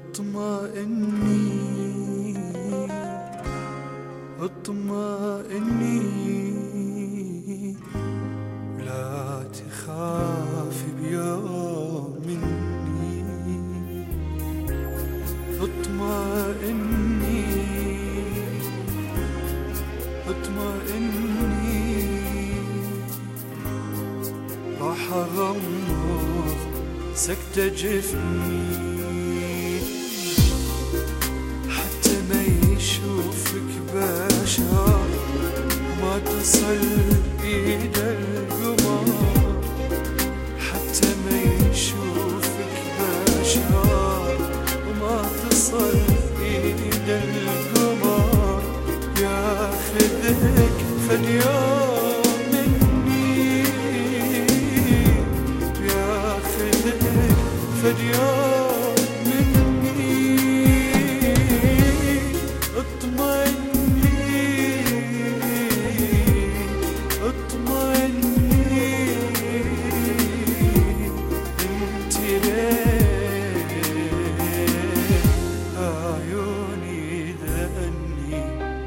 اطمئني اطمئني لا تخافي بيوم مني. اطمئني اطمئني راح اغمض سكتة جفني حتى ما يشوفك بشر ما تصل ايد القمر. حتى ما يشوفك بشر وما تصل ايد القمر. ياخذك فاليوم مني ياخذك فاليوم مني. اطمئني اطمئني انت ليه عيوني ذني.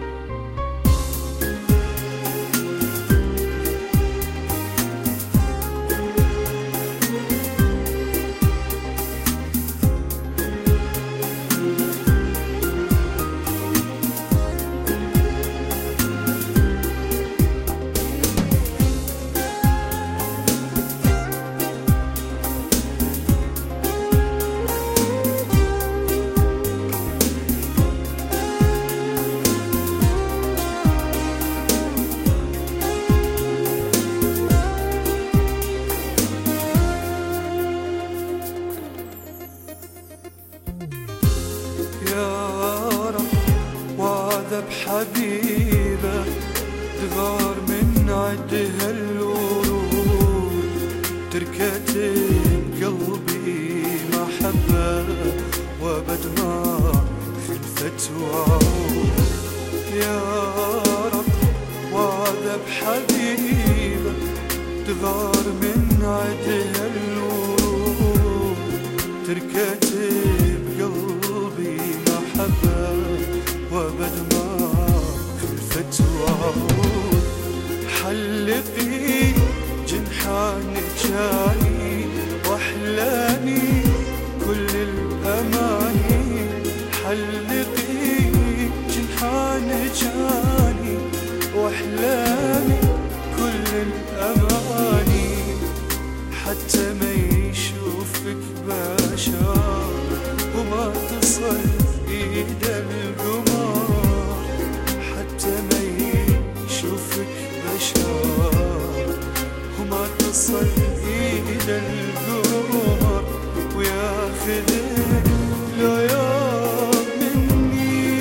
بحبيبة تغار من عدها الورود. تركتب قلبي محبة وابد ما خلفت وعود. يا رب وعد بحبيبة تغار من عدها الورود. تركتب قلبي محبة وابد ما خلفت وعود. حلقي جنحانك جاني واحلامي كل الاماني. حلقي جنحانك جاني واحلامي كل الاماني. حتى ما يشوفك بشر وما تصل ايد القمر. حتى ما يشوفك بشر وما تصل ايد القمر. وياخذك لو يوم مني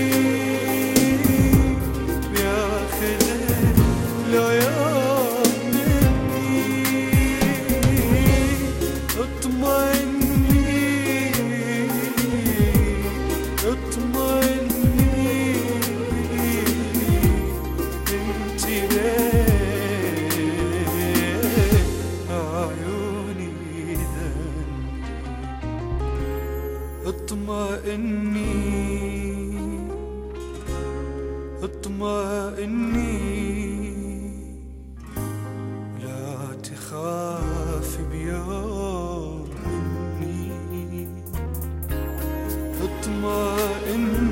وياخذك لو يوم مني. اطمئني اطمئني انت ليه عيوني ذني. اطمئني اطمئني لا تخاف بيوم مني. اطمئني